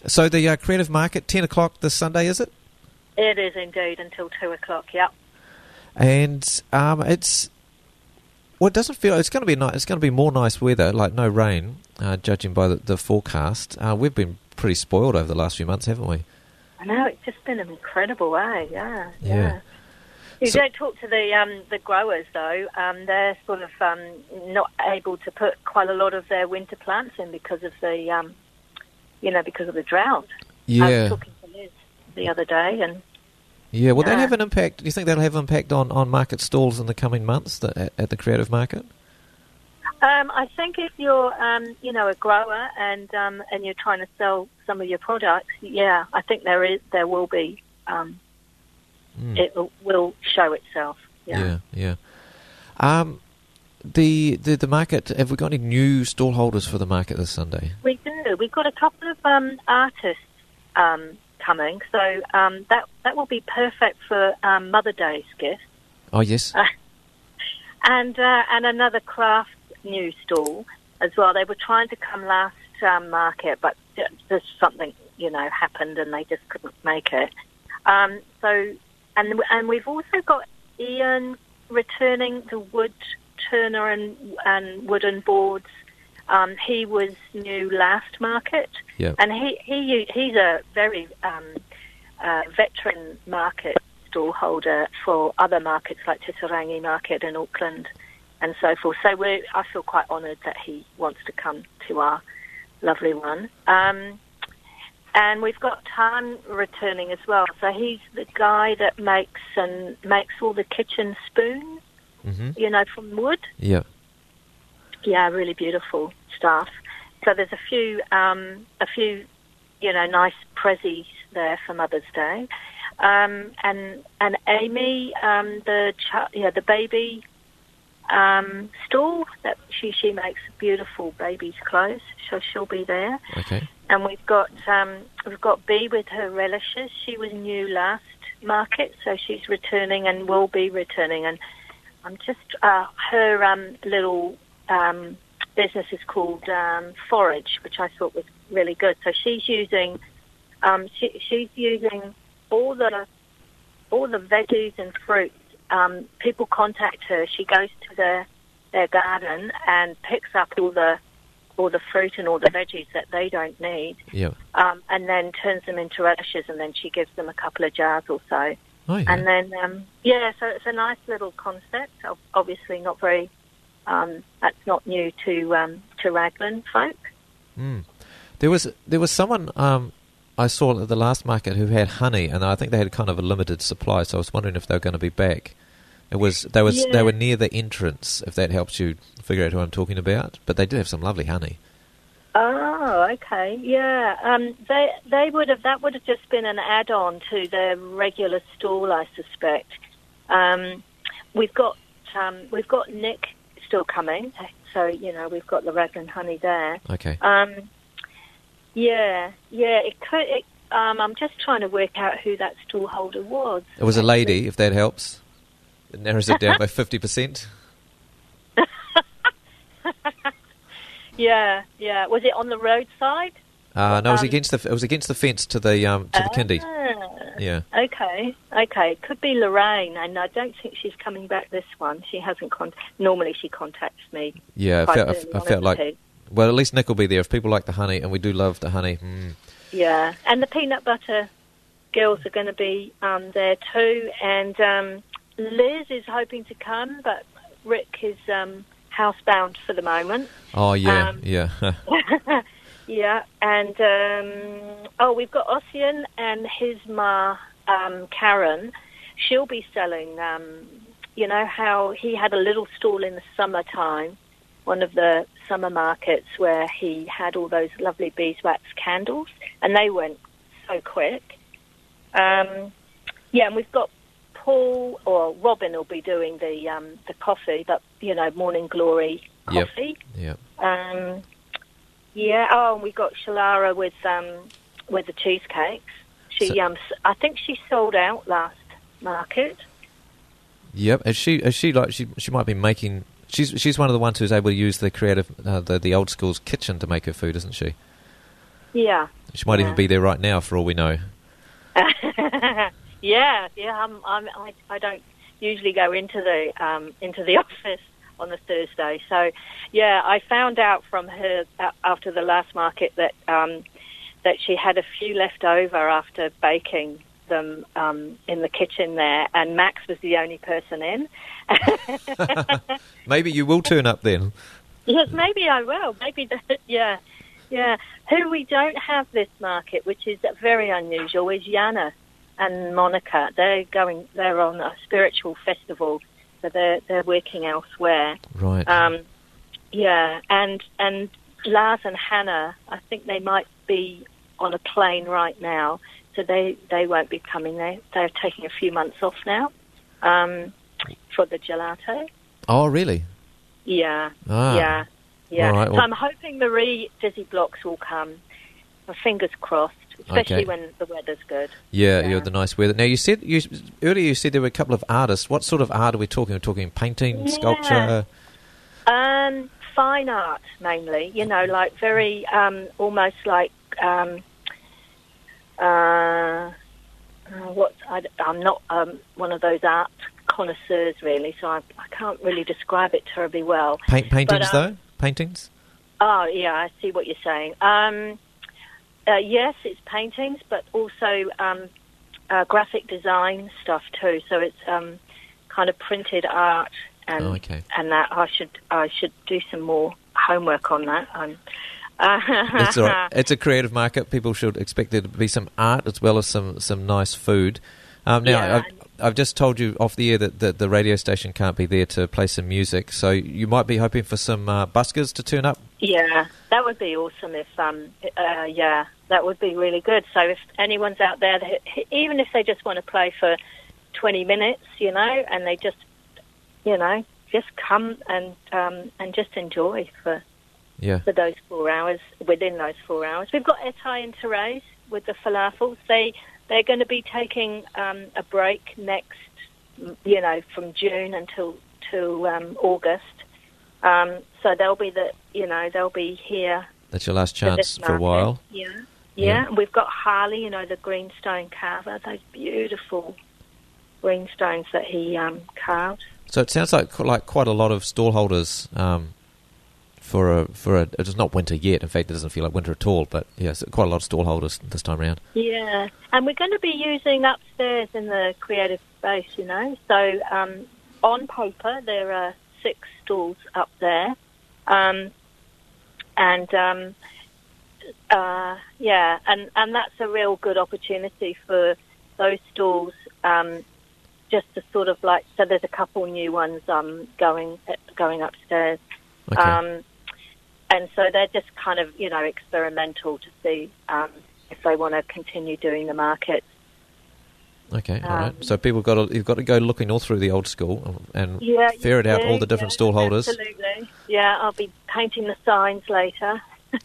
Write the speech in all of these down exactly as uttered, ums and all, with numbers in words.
So the uh, Creative Market, ten o'clock this Sunday, is it? It is indeed, until two o'clock, yep. And um, it's... Well, it doesn't feel... It's going to be nice. It's going to be more nice weather, like no rain, uh, judging by the, the forecast. Uh, we've been pretty spoiled over the last few months, haven't we? I know, it's just been incredible, eh? Yeah, Yeah. yeah. You So- don't talk to the um, the growers, though. Um, they're sort of um, not able to put quite a lot of their winter plants in because of the, um, you know, because of the drought. I Yeah. was talking to Liz the other day, and Yeah, will that Yeah. have an impact? Do you think that'll have an impact on, on market stalls in the coming months the, at, at the Creative Market? um, I think if you're, um, you know, a grower and um, and you're trying to sell some of your products, yeah, I think there is there will be. Um, Mm. It will, will show itself. Yeah, yeah. Um, the, the the market, have we got any new stall holders for the market this Sunday? We do. We've got a couple of um, artists um, coming, so um, that that will be perfect for um, Mother Day's gift. Oh, yes. Uh, and uh, and another craft new stall as well. They were trying to come last um, market, but just something, you know, happened and they just couldn't make it. Um, so, and and we've also got Ian returning the wood turner and and wooden boards. Um, he was new last market, Yep. and he, he he's a very um, uh, veteran market stall holder for other markets like Titirangi Market in Auckland and so forth. So we I feel quite honoured that he wants to come to our lovely one. Um, and we've got Tan returning as well. So he's the guy that makes and makes all the kitchen spoons, Mm-hmm. you know, from wood. Yeah. Yeah, really beautiful stuff. So there's a few, um, a few, you know, nice prezzies there for Mother's Day, um, and and Amy, um, the ch- yeah, the baby um, stall that she she makes beautiful babies' clothes, so she'll be there. Okay. And we've got um, we've got Bee with her relishes. She was new last market, so she's returning and will be returning. And I'm just uh, her um, little. Um, business is called um, Forage, which I thought was really good. So she's using, um, she, she's using all the all the veggies and fruits. Um, people contact her. She goes to their their garden and picks up all the all the fruit and all the veggies that they don't need, Yeah. um, and then turns them into relishes. And then she gives them a couple of jars or so. Oh, yeah. And then um, yeah, so it's a nice little concept. Obviously, not very. Um, that's not new to um, to Raglan folk. Mm. There was there was someone um, I saw at the last market who had honey, and I think they had kind of a limited supply. So I was wondering if they were going to be back. It was they was Yeah. they were near the entrance. If that helps you figure out who I'm talking about, but they did have some lovely honey. Oh, okay, yeah. Um, they they would have that would have just been an add-on to their regular stall, I suspect. Um, we've got um, we've got Nick still coming, so you know we've got the Raglan honey there. Okay. Um, yeah, yeah. It could. It, um, I'm just trying to work out who that stall holder was. It was a lady, if that helps. It narrows it down by fifty percent. Yeah, yeah. Was it on the roadside? Uh, no, it was Um, against the it was against the fence to the um, to the kindy. Ah, Yeah. Okay, okay. It could be Lorraine, and I don't think she's coming back this one. She hasn't con- Normally she contacts me. Yeah, I quite felt, I, early I on felt in like... the piece. Well, at least Nick will be there if people like the honey, and we do love the honey. Mm. Yeah, and the peanut butter girls are going to be um, there too, and um, Liz is hoping to come, but Rick is um, housebound for the moment. Oh, yeah, Um, yeah. Yeah, and um, oh, we've got Ossian and his ma, um, Karen. She'll be selling. Um, you know how he had a little stall in the summertime, one of the summer markets where he had all those lovely beeswax candles, and they went so quick. Um, yeah, and we've got Paul or Robin will be doing the um, the coffee, but you know, Morning Glory Yep. coffee. Yeah. Um, yeah. Oh, and we got Shalara with um, with the cheesecakes. She, So- um, s- I think she sold out last market. Yep. Is she? Is she like? She? She might be making. She's. She's one of the ones who's able to use the creative, uh, the the old school's kitchen to make her food, isn't she? Yeah. She might yeah. even be there right now, for all we know. yeah, yeah. I'm, I'm, I, I don't usually go into the um, into the office on a Thursday, so yeah, I found out from her uh, after the last market that um, that she had a few left over after baking them um, in the kitchen there, and Max was the only person in. Maybe you will turn up then. Yes, maybe I will. Maybe, the, yeah, yeah. Who we don't have this market, which is very unusual, is Yana and Monica. They're going. They're on a spiritual festival, so they're they're working elsewhere. Right. Um, yeah, and and Lars and Hannah, I think they might be on a plane right now, so they, they won't be coming. They they're taking a few months off now um, for the gelato. Oh, really? Yeah, ah. yeah, yeah. All right, so well, I'm hoping Marie Dizzy Blocks will come. My fingers crossed, especially okay. when the weather's good. Yeah, yeah, you have the nice weather. Now, you said you earlier you said there were a couple of artists. What sort of art are we talking? We're talking painting, yeah. sculpture? Um, fine art, mainly. You know, like very, um, almost like... Um, Uh, what I, I'm not um, one of those art connoisseurs, really, so I, I can't really describe it terribly well. Paint, paintings, but, um, though? Paintings? Oh, yeah, I see what you're saying. Um, uh, yes, it's paintings, but also um, uh, graphic design stuff, too. So it's um, kind of printed art, and oh, okay. and that I should I should do some more homework on that. Um, It's all right. It's a creative market. People should expect there to be some art as well as some, some nice food. Um, now, Yeah. I've, I've just told you off the air that, that the radio station can't be there to play some music, so you might be hoping for some uh, buskers to turn up. Yeah, that would be awesome if, um, uh, yeah, that would be really good. So if anyone's out there, that, even if they just want to play for twenty minutes, you know, and they just, you know, just come and um, and just enjoy for... Yeah. for those four hours, within those four hours. We've got Etai and Therese with the falafels. They, they're going to be taking um, a break next, you know, from June until to um, August. Um, so they'll be the, you know, they'll be here. That's your last for chance this for a market. while. Yeah. yeah. Yeah. We've got Harley, you know, the greenstone carver, those beautiful greenstones that he um, carved. So it sounds like like quite a lot of stallholders um, for a for a. It's not winter yet. In fact, it doesn't feel like winter at all. But yes, quite a lot of stallholders this time around. Yeah, and we're going to be using upstairs in the creative space. You know, so um, on paper there are six stalls up there, um, and um, uh, yeah, and and that's a real good opportunity for those stalls. Um, just to sort of like, so there's a couple new ones um, going going upstairs. Okay. Um, and so they're just kind of, you know, experimental to see um, if they want to continue doing the market. Okay, all um, right. So people got to, you've got to go looking all through the old school and yeah, ferret out do, all the different yeah, stallholders. Absolutely. Yeah, I'll be painting the signs later.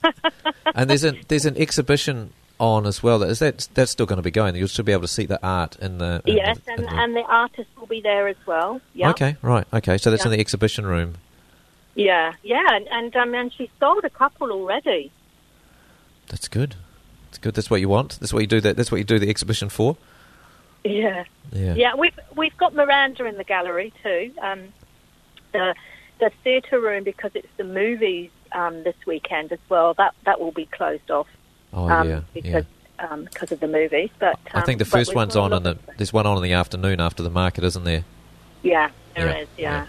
And there's an there's an exhibition on as well. Is that that's still going to be going? You'll still be able to see the art in the in yes, the, and, in the... and the artists will be there as well. Yeah. Okay, right. Okay, so that's Yeah. in the exhibition room. Yeah, yeah, and and, um, and she sold a couple already. That's good. That's good. That's what you want. That's what you do. That. That's what you do the exhibition for. Yeah. Yeah. Yeah, we've we've got Miranda in the gallery too. Um, the the theatre room, because it's the movies um, this weekend as well. That that will be closed off. Oh um, yeah. because yeah. um, because of the movies. But I think the um, but first we've one's got on a in the. lot of- There's one on in the afternoon after the market, isn't there? Yeah, there Yeah, is. Yeah.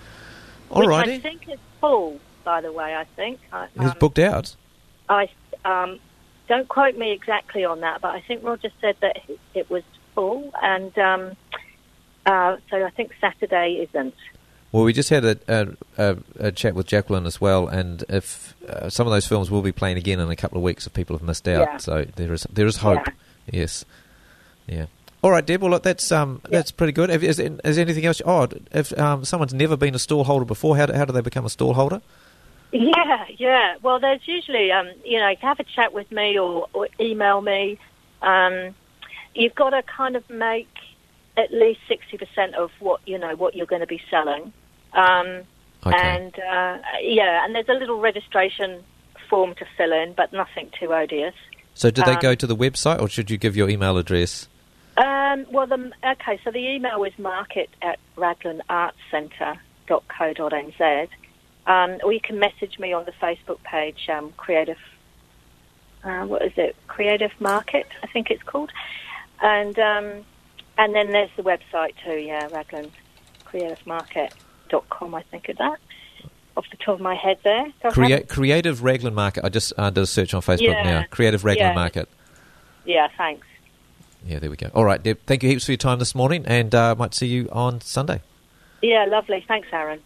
All Which I righty. think is full, by the way. I think. I, It's um, booked out. I um, don't quote me exactly on that, but I think Roger said that it- it was full, and um, uh, so I think Saturday isn't. Well, we just had a, a, a, a chat with Jacqueline as well, and if uh, some of those films will be playing again in a couple of weeks if people have missed out. Yeah. So there is there is hope. Yeah. Yes. Yeah. All right, Deb. Well, look, that's um Yeah. that's pretty good. Have, is, is there anything else? Oh, if um, someone's never been a stallholder before, how do, how do they become a stallholder? Yeah, yeah. Well, there's usually, um, you know, have a chat with me or, or email me. Um, you've got to kind of make at least sixty percent of what, you know, what you're going to be selling. Um, Okay. And, uh, yeah, and there's a little registration form to fill in, but nothing too odious. So do they Um, go to the website, or should you give your email address? Um, well, the, okay, so the email is market at raglan arts centre dot co dot n z. Um, or you can message me on the Facebook page, um, Creative, uh, what is it, Creative Market, I think it's called. And um, and then there's the website too, yeah, raglan creative market dot com, I think of that, off the top of my head there. So Crea- Creative Raglan Market. I just uh, did a search on Facebook Yeah. now. Creative Raglan Yeah. Market. Yeah, thanks. Yeah, there we go. All right, Deb, thank you heaps for your time this morning, and uh, might see you on Sunday. Yeah, lovely. Thanks, Aaron.